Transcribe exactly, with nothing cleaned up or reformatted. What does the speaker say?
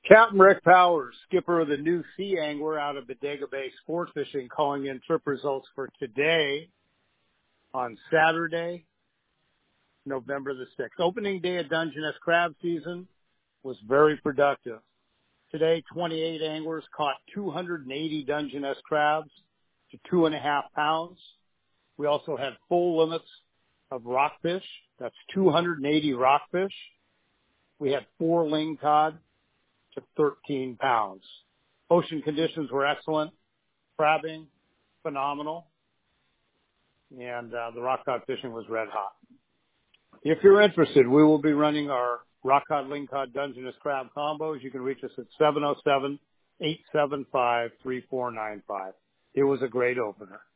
Captain Rick Powers, skipper of the New Sea Angler out of Bodega Bay Sport Fishing, calling in trip results for today on Saturday, November the sixth. Opening day of Dungeness crab season was very productive. Today, twenty-eight anglers caught two hundred eighty Dungeness crabs to two and a half pounds. We also had full limits of rockfish. That's two hundred eighty rockfish. We had four lingcod to thirteen pounds. Ocean conditions were excellent. Crabbing, phenomenal. And uh, the rock cod fishing was red hot. If you're interested, we will be running our rock cod, lingcod, Dungeness crab combos. You can reach us at seven oh seven, eight seven five, three four nine five. It was a great opener.